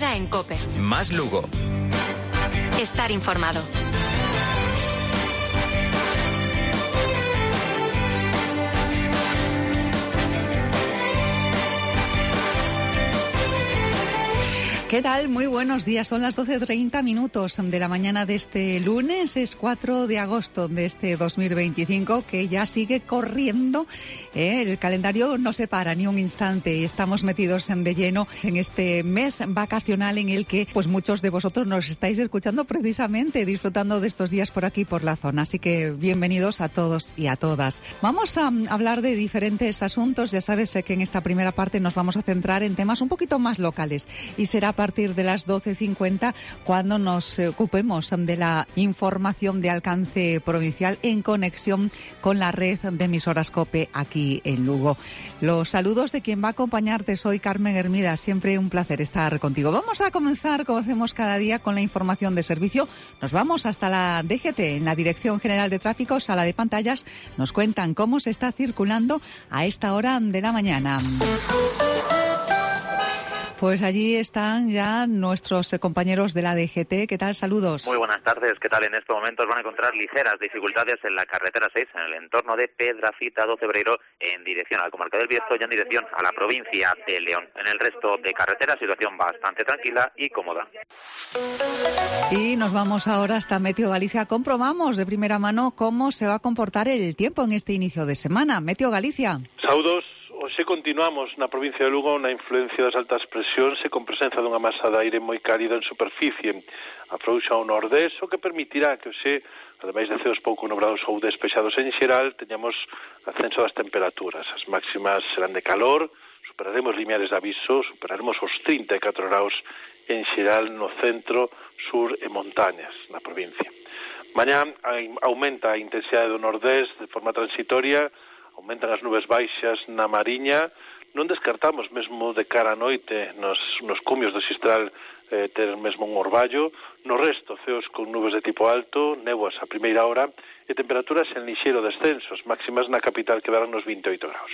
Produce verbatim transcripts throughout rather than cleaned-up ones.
Herrera en COPE. Más Lugo. Estar informado. ¿Qué tal? Muy buenos días. Son las doce treinta minutos de la mañana de este lunes. Es cuatro de agosto de este dos mil veinticinco, que ya sigue corriendo. ¿eh? El calendario no se para ni un instante y estamos metidos de lleno en este mes vacacional en el que pues muchos de vosotros nos estáis escuchando precisamente, disfrutando de estos días por aquí, por la zona. Así que bienvenidos a todos y a todas. Vamos a hablar de diferentes asuntos. Ya sabes que en esta primera parte nos vamos a centrar en temas un poquito más locales y será a partir de las doce cincuenta cuando nos ocupemos de la información de alcance provincial en conexión con la red de emisoras COPE aquí en Lugo. Los saludos de quien va a acompañarte. Soy Carmen Hermida, siempre un placer estar contigo. Vamos a comenzar, como hacemos cada día, con la información de servicio. Nos vamos hasta la D G T, en la Dirección General de Tráfico, sala de pantallas. Nos cuentan cómo se está circulando a esta hora de la mañana. Pues allí están ya nuestros compañeros de la D G T. ¿Qué tal? Saludos. Muy buenas tardes. ¿Qué tal? En estos momentos van a encontrar ligeras dificultades en la carretera seis, en el entorno de Pedrafita do Cebreiro, en dirección a la comarca del Bierzo y en dirección a la provincia de León. En el resto de carreteras, situación bastante tranquila y cómoda. Y nos vamos ahora hasta Meteo Galicia. Comprobamos de primera mano cómo se va a comportar el tiempo en este inicio de semana. Meteo Galicia. Saúdos. Hoxe continuamos na provincia de Lugo na influencia das altas presións e con presenza dunha masa de aire moi cálida en superficie. Afrouxa ao nordés, o que permitirá que hoxe, ademais de ceos pouco nubrados ou despexados en xeral, teñamos ascenso das temperaturas. As máximas serán de calor, superaremos limiares de aviso, superaremos os trinta e catro graus en xeral no centro, sur e montañas na provincia. Mañá aumenta a intensidade do nordés de forma transitoria, aumentan as nubes baixas na Mariña, non descartamos mesmo de cara a noite nos, nos cumios do Xistral eh, ter mesmo un orballo, no resto ceos con nubes de tipo alto, néboas a primeira hora e temperaturas en lixeiro descensos, máximas na capital que darán nos vinte e oito graus.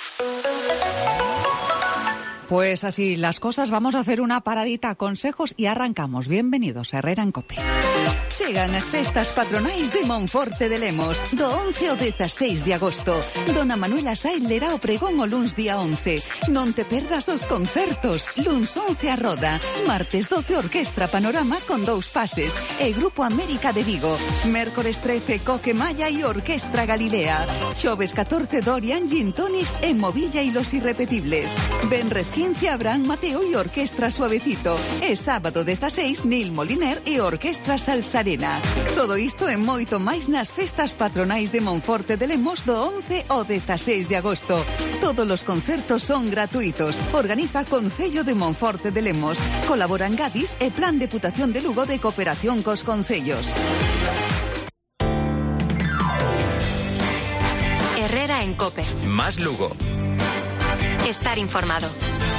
Pues así las cosas, vamos a hacer una paradita, consejos y arrancamos. Bienvenidos a Herrera en COPE. Chegan as festas patronais de Monforte de Lemos do once ao dezasseis de agosto. Dona Manuela Sáenz lerá o pregón o luns día once. Non te perdas os concertos. Luns once a Roda, martes doce Orquestra Panorama con dous pases e Grupo América de Vigo. Mércores trece Coque Maya e Orquestra Galilea. Xoves catorce Dorian Gin Tonics en Movilla e Los Irrepetibles. Venres quince Abraham Mateo e Orquestra Suavecito. E sábado dezasseis Nil Moliner e Orquestra Salsarena. Todo isto e moito máis nas festas patronais de Monforte de Lemos do once ao dezasseis de agosto. Todos os concertos son gratuitos. Organiza Concello de Monforte de Lemos. Colaboran Gadis e Plan Deputación de Lugo de Cooperación cos Concellos. Herrera en COPE. Más Lugo. Estar informado.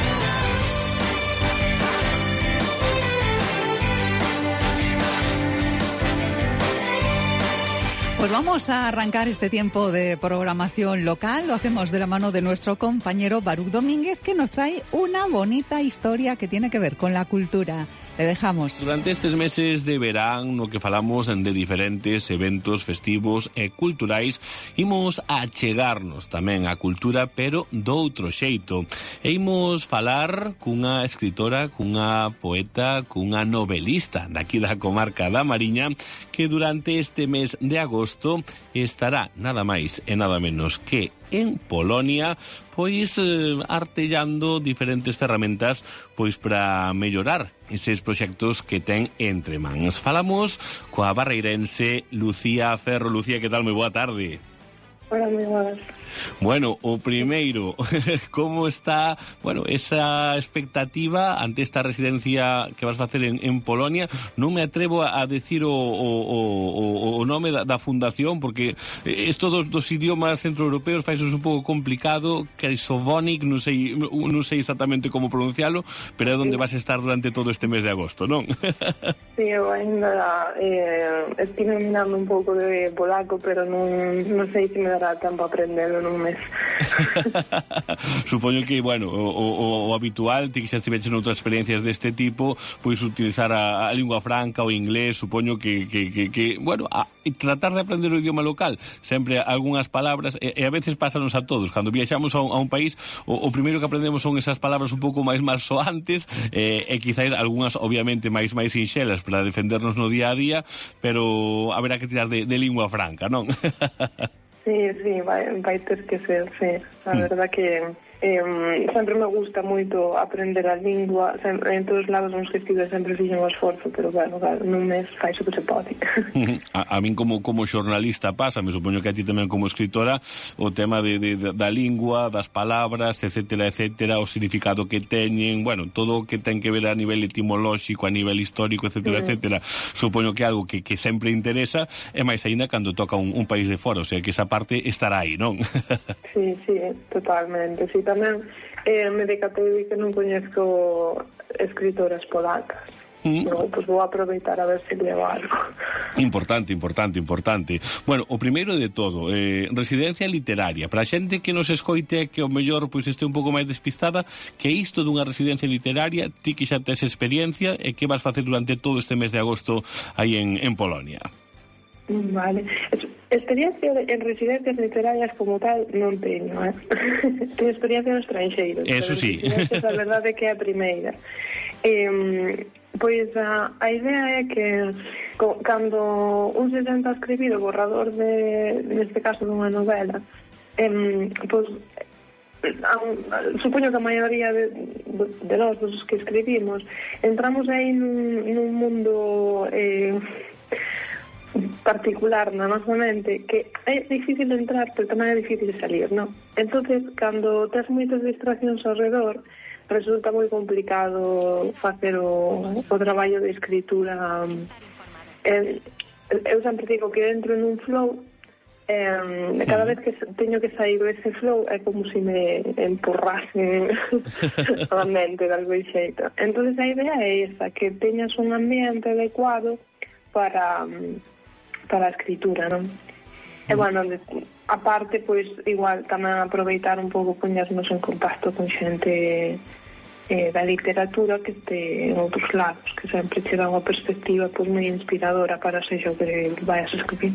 Pues vamos a arrancar este tiempo de programación local. Lo hacemos de la mano de nuestro compañero Baruch Domínguez, que nos trae una bonita historia que tiene que ver con la cultura. Le dejamos. Durante estes meses de verán, no que falamos de diferentes eventos festivos e culturais, imos a chegarnos tamén a cultura, pero doutro xeito. E imos falar cunha escritora, cunha poeta, cunha novelista daqui da comarca da Mariña, que durante este mes de agosto estará nada máis e nada menos que en Polonia, pois eh, artellando diferentes ferramentas pois para mellorar eses proxectos que ten entre mans. Falamos coa barreirense Lucía Ferro. Lucía, que tal? Moi boa tarde. Hola, moi boas. Bueno, o primeiro, como está, bueno, esa expectativa ante esta residencia que vas facer en, en Polonia? Non me atrevo a, a decir o, o, o, o nome da, da fundación, porque isto dos, dos idiomas centroeuropeos fai un pouco complicado, Krysovonic, non sei, non sei exactamente como pronuncialo, pero é onde vas estar durante todo este mes de agosto, non? Sí, eu ainda eh, estive mirando un pouco de polaco, pero non, non sei se me dará tempo a aprender nun mes. Supoño que, bueno, o, o, o habitual, ti que xa estiveches noutras experiencias deste tipo, pois utilizar a, a lingua franca, o inglés, supoño que, que, que, que bueno, a, tratar de aprender o idioma local, sempre algunhas palabras, e, e a veces pásanos a todos, cando viaxamos a un, a un país, o, o primeiro que aprendemos son esas palabras un pouco máis malsoantes, e, e quizás algunhas, obviamente, máis máis sinxelas para defendernos no día a día, pero haberá que tirar de, de lingua franca, non? Sí, sí, vai, vai ter que ser, sí. A mm. verdad que eh, sempre me gusta moito aprender a lingua, sempre, en todos os lados nos que estive sempre fixen o esforzo, pero bueno, claro, nun mes fai o que se pode. A, a min como, como xornalista pasa, me supoño que a ti tamén como escritora, o tema de, de, de, da lingua, das palabras, etcétera, etcétera, o significado que teñen, bueno, todo o que ten que ver a nivel etimolóxico, a nivel histórico, etcétera, mm. etcétera, supoño que é algo que, que sempre interesa, e máis aínda cando toca un, un país de fora, o sea que esa parte estará aí, non? Sí, sí, totalmente. Sí, tamén eh, me decatei que non coñezco escritoras polacas. Mm. No, pues vou aproveitar a ver se leo algo. Importante, importante, importante. Bueno, o primeiro de todo, eh, residencia literaria. Para a xente que nos escoite que o mellor pois este un pouco máis despistada, que isto dunha residencia literaria, ti que xa tes experiencia, e que vas facer durante todo este mes de agosto aí en, en Polonia? Vale. Experiencia en residencias literarias como tal non teño, eh? Teño experiencia en estranxeiros. Eso sí. A verdade é que é a primeira. Eh, pois a, a idea é que co, cando un se tenta escribir o borrador de, neste caso, dunha novela, eh, pois a, supoño que a maioría de, de nós, dos que escribimos, entramos aí nun, nun mundo eh, particular na nosa mente que é difícil de entrar, pero tamén é difícil de salir, non? Entonces, cando tes moitas distraccións ao redor, resulta moi complicado facer o, o traballo de escritura. Eh, eu sempre digo que entro en un flow, eh, cada vez que teño que sair desse flow é como se me empurrasen a mente de algún xeito. Entonces a idea é esa, que teñas un ambiente adecuado para para a escritura, non? E, bueno, aparte, pois, igual, tamén aproveitar un pouco poñernos en contacto con xente eh, da literatura que este en outros lados, que sempre che dá unha perspectiva pois moi inspiradora para sexa o que vayas a escribir.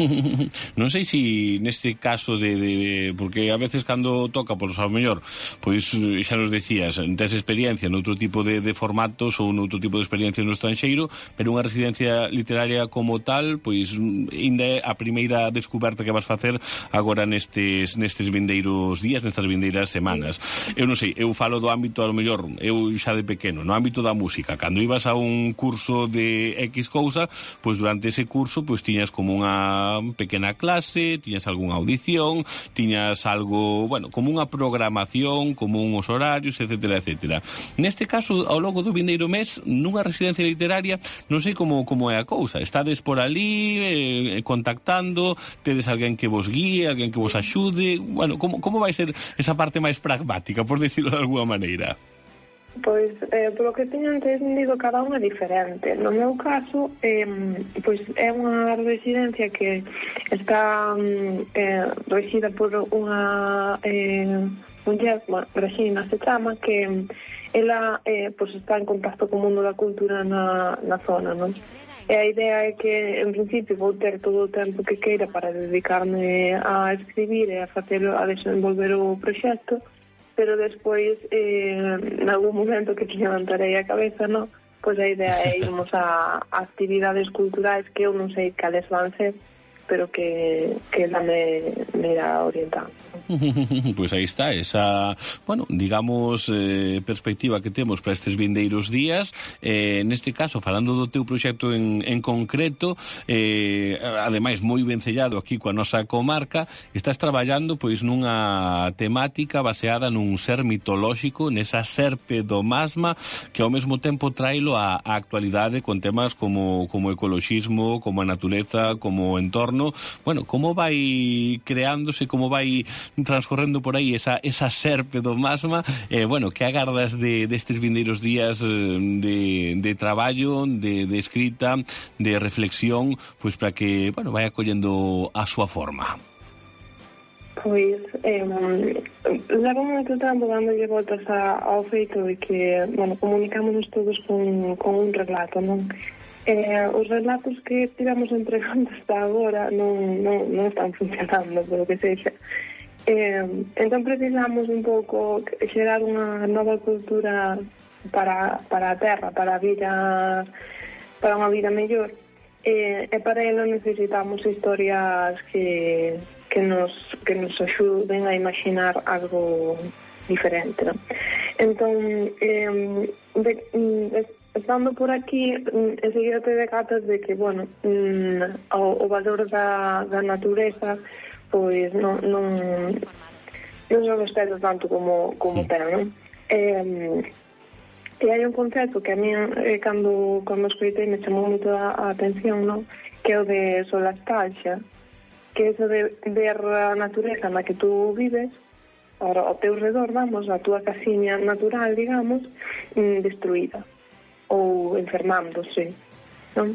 Non sei se neste caso de, de, de porque a veces cando toca, pois ao mellor, pois xa nos decías, tes experiencia noutro tipo de, de formatos ou noutro tipo de experiencia no estranxeiro, pero unha residencia literaria como tal, pois ainda é a primeira descoberta que vas facer agora nestes nestes vindeiros días, nestas vindeiras semanas. Eu non sei, eu falo do ámbito, ao mellor, eu xa de pequeno, no ámbito da música, cando ibas a un curso de X cousa, pois durante ese curso pois tiñas como unha pequena clase, tiñas algunha audición, tiñas algo, bueno, como unha programación, como uns horarios, etcétera, etcétera. Neste caso, ao longo do vindeiro mes, nunha residencia literaria, non sei como como é a cousa. Estades por ali eh, contactando, tedes alguén que vos guíe, alguén que vos axude, bueno, como como vai ser esa parte máis pragmática, por decirlo de alguma maneira? Pois, eh, polo que teño entendido, cada unha é diferente. No meu caso, eh, pois é unha residencia que está eh, regida por unha eh, muller, Regina se chama, que ela eh, pois está en contacto co mundo da cultura na, na zona, non? E a idea é que, en principio, vou ter todo o tempo que queira para dedicarme a escribir e a facer, a desenvolver o proxecto, pero despois, eh, en algún momento que te levantarei a cabeza, no? Pois a idea é irmos a, a actividades culturais que eu non sei cales van ser, pero que, que ela me, me irá orientando. Pois aí está, esa, bueno, digamos, eh, perspectiva que temos para estes vindeiros días. Eh, neste caso, falando do teu proxecto en, en concreto, eh, ademais moi vencellado aquí coa nosa comarca, estás traballando pois nunha temática baseada nun ser mitolóxico, nesa serpe do Masma, que ao mesmo tempo trailo á, á actualidade con temas como, como ecoloxismo, como a natureza, como o entorno. Bueno, como vai creándose, como vai transcorrendo por aí esa, esa serpe do Masma, eh, bueno, que agardas de destes vindeiros días de, de traballo, de, de escrita, de reflexión, pois para que, bueno, vai acollendo a súa forma? Pois, eh, levo moito tempo dándolle voltas a, ao feito de que, bueno, comunicámonos todos con, con un relato, non? Eh, os relatos que tivemos entregando hasta agora non, non, non están funcionando, polo que sexa. Eh, entón precisamos un pouco xerar unha nova cultura para, para a terra, para a vida, para unha vida mellor. Eh, e para ello necesitamos historias que, que, nos, que nos axuden a imaginar algo diferente, ¿no? Entón, eh, de, de, estando por aquí, enseguida te decatas de que, bueno, mm, o, o valor da, da natureza, pois non, non, non se respeta tanto como, como ten, non? Eh, e hai un concepto que a mí, eh, cando, cando escoitei, me chamou moito a, a atención, non? Que é o de solastalgia, que é eso de ver a natureza na que tú vives, ao teu redor, vamos, a túa casiña natural, digamos, destruída ou enfermándose, non?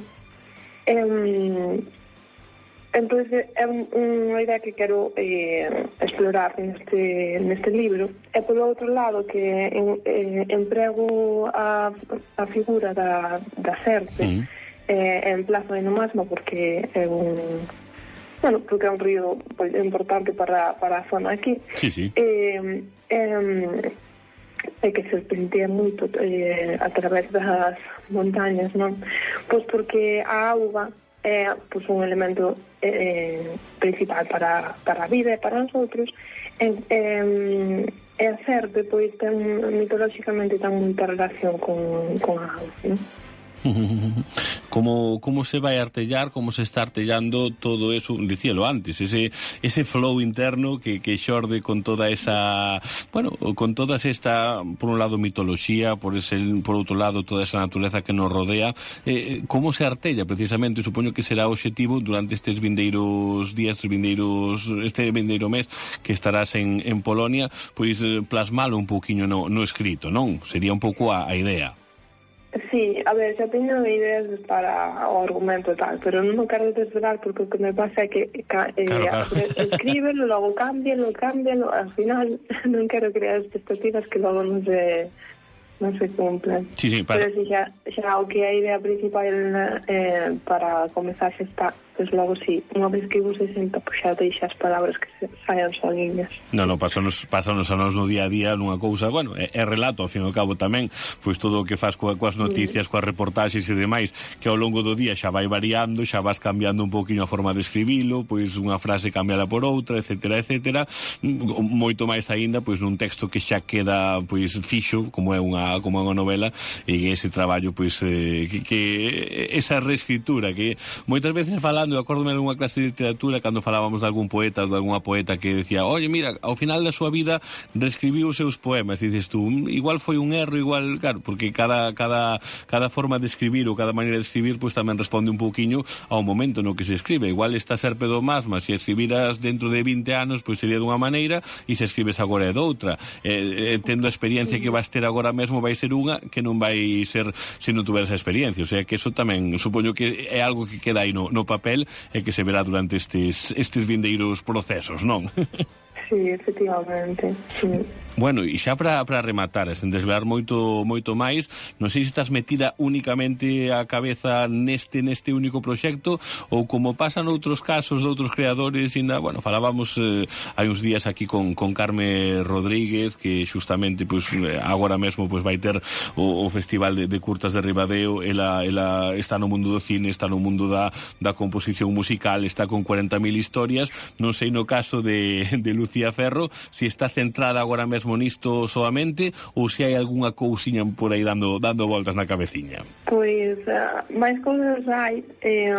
Eh, entón, é unha idea que quero eh, explorar neste, neste libro. E polo outro lado, que en, eh, emprego a, a figura da, da serpe, mm. eh, en plazo de nomasma, porque é un... Bueno, porque é un río pues, importante para, para a zona aquí. Sí, sí. Eh, eh, e que se serpentea moito eh, a través das montañas, non? Pois porque a auga é pois, un elemento eh, principal para, para a vida e para os outros, e, eh, e a serpe pois, ten, mitolóxicamente ten moita relación con, con a auga, non? Como, como se vai artellar, como se está artellando todo eso, dicíalo antes, ese, ese flow interno que, que xorde con toda esa, bueno, con toda esta, por un lado, mitoloxía, por ese, por outro lado, toda esa natureza que nos rodea, eh, como se artella, precisamente, supoño que será o obxectivo durante estes vindeiros días, estes vindeiros, este vindeiro mes que estarás en, en Polonia, pois eh, plasmalo un pouquiño no, no escrito, non? Sería un pouco a, a idea. Sí, a ver, xa teño ideas para o argumento e tal, pero non o quero desvelar porque o que me pasa é que eh, claro, claro. escríbelo, logo cámbialo, cámbialo, al final non quero crear expectativas que logo non se non se cumplen. Sí, sí, para... Pero si xa, xa o que é a idea principal eh, para comezar xa está, pois logo si, unha vez que vos se senta, pois xa deixa as palabras que se saian soliñas. Non, non, pásanos, pásanos a nos no día a día nunha cousa, bueno, é, é relato, ao fin e ao cabo tamén, pois todo o que faz coa, coas noticias, coas reportaxes e demais, que ao longo do día xa vai variando, xa vas cambiando un pouquiño a forma de escribilo, pois unha frase cambiada por outra, etcétera, etcétera, moito máis aínda, pois nun texto que xa queda, pois, fixo, como é unha como unha novela, e ese traballo, pois, eh, que, que esa reescritura, que moitas veces falando, acórdome de unha clase de literatura, cando falábamos de algún poeta ou de alguna poeta que decía, oye, mira, ao final da súa vida reescribiu os seus poemas, e dices tú, igual foi un erro, igual, claro, porque cada, cada, cada forma de escribir ou cada maneira de escribir, pois tamén responde un pouquiño ao momento no que se escribe. Igual esta serpe do masma, se escribiras dentro de vinte anos, pois sería dunha maneira, e se escribes agora é doutra. Eh, eh, tendo a experiencia que vas ter agora mesmo, vai ser unha que non vai ser se non tuveras a experiencia, o sea que eso tamén supoño que é algo que queda aí no, no papel e que se verá durante estes, estes vindeiros procesos, non? Sí, efectivamente, sí. Bueno, e xa para, para rematar, sen desvelar moito moito máis, non sei se estás metida únicamente a cabeza neste neste único proxecto, ou como pasa noutros casos de outros creadores, ainda, bueno, falábamos eh, hai uns días aquí con, con Carme Rodríguez, que xustamente, pois, agora mesmo pois, vai ter o, o Festival de, de Curtas de Ribadeo, ela, ela está no mundo do cine, está no mundo da, da composición musical, está con cuarenta mil historias, non sei no caso de, de Lucía Ferro, se está centrada agora mesmo nisto soamente ou se hai algunha cousiña por aí dando dando voltas na cabeciña? Pois, uh, máis cousas hai. Eh,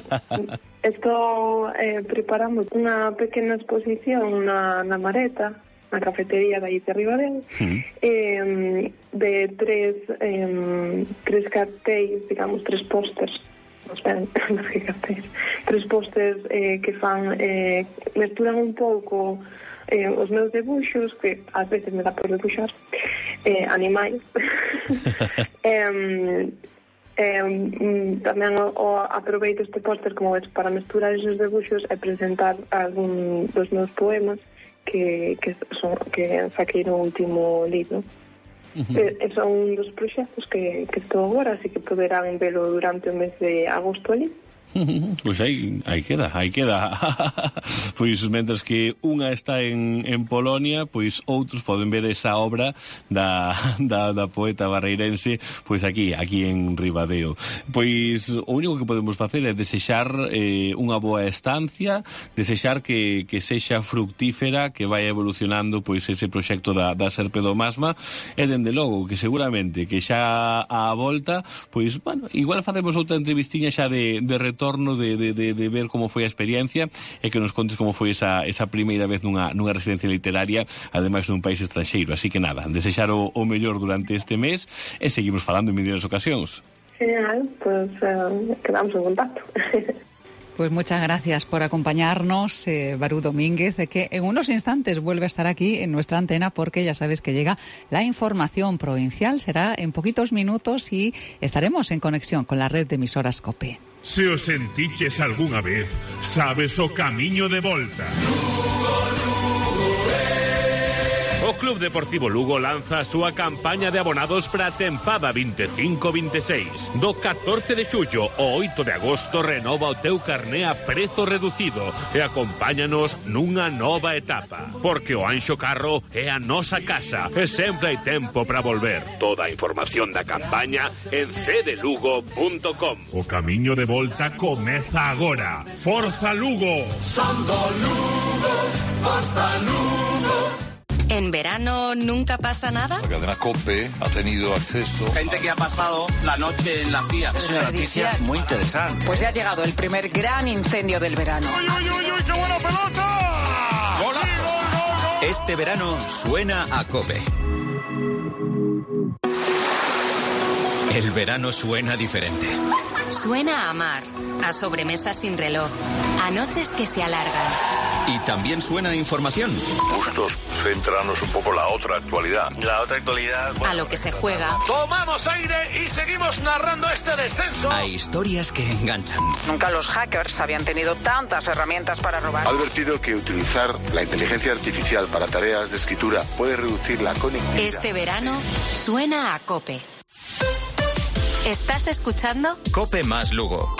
estou eh, preparando unha pequena exposición na, na Mareta, na cafetería da I T Ribadeo, mm. eh, de tres eh, tres cartéis, digamos, tres pósters, ben, tres pósters eh, que fan eh, mesturan un pouco eh, os meus debuxos, que ás veces me dá por debuxar eh, animais eh, eh, tamén o, o aproveito este póster como ves para mesturar esos debuxos e presentar algún dos meus poemas que, que, son, que saquei no último libro. Uh-huh. E son un dos proxectos que, que estou agora, así que poderán velo durante o mes de agosto ali. Pois aí, aí queda, aí queda. Pois mentres que unha está en, en Polonia, pois outros poden ver esa obra da, da, da poeta barreirense pois aquí, aquí en Ribadeo. Pois o único que podemos facer é desexar eh, unha boa estancia, desexar que, que sexa fructífera, que vai evolucionando pois ese proxecto da, da Serpe do Masma, e dende logo que seguramente que xa a volta, pois, bueno, igual facemos outra entrevistiña xa de, de retorno De, de, de, de ver como foi a experiencia e que nos contes como foi esa, esa primeira vez nunha, nunha residencia literaria, ademais dun país estranxeiro. Así que nada, desexar o, o mellor durante este mes e seguimos falando en millóns de ocasións. Genial, pues uh, quedamos en contacto. Pues muchas gracias por acompañarnos, eh, Barú Domínguez, que en unos instantes vuelve a estar aquí en nuestra antena porque ya sabes que llega la información provincial, será en poquitos minutos y estaremos en conexión con la red de emisoras COPE. Se os sentiches algunha vez, sabes o camiño de volta. O Club Deportivo Lugo lanza a súa campaña de abonados para a tempada veinticinco veintiséis. Do catorce de xullo ao oito de agosto renova o teu carné a prezo reducido e acompáñanos nunha nova etapa. Porque o Anxo Carro é a nosa casa e sempre hai tempo para volver. Toda a información da campaña en c d lugo punto com. O camiño de volta comeza agora. Forza Lugo! Son do Lugo, Forza Lugo. ¿En verano nunca pasa nada? La cadena COPE ha tenido acceso... Gente que ha pasado la noche en la C I A. Es una noticia muy interesante. Pues ya ha llegado el primer gran incendio del verano. ¡Uy, uy, uy, uy! ¡Qué buena pelota! ¡Golazo! ¡Gol, gol, gol! Este verano suena a COPE. El verano suena diferente. Suena a mar, a sobremesas sin reloj, a noches que se alargan. Y también suena a información. Bustos, centrarnos un poco la otra actualidad. La otra actualidad... Bueno, a lo que se juega. Tomamos aire y seguimos narrando este descenso. A historias que enganchan. Nunca los hackers habían tenido tantas herramientas para robar. Ha advertido que utilizar la inteligencia artificial para tareas de escritura puede reducir la conectividad. Este verano suena a COPE. ¿Estás escuchando? COPE más Lugo.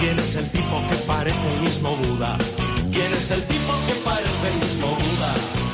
¿Quién es el tipo que parece el mismo Buda?